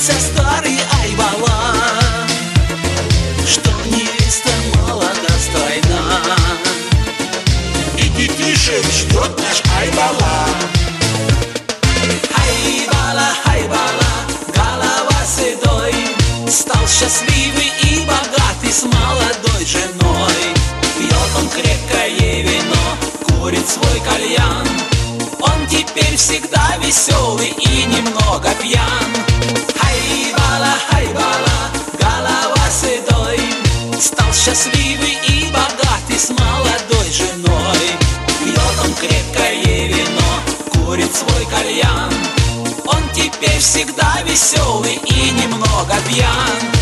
Признался старый Айбала, что невеста малодостойна, и детишек ждет наш Айбала. Айбала, Айбала, голова седой, стал счастливый и богатый с молодой женой. Пьет он крепкое вино, курит свой кальян, он теперь всегда веселый и немного пьян. Айбала, Айбала, голова седой, стал счастливый и богатый с молодой женой. Пьет он крепкое вино, курит свой кальян, он теперь всегда веселый и немного пьян.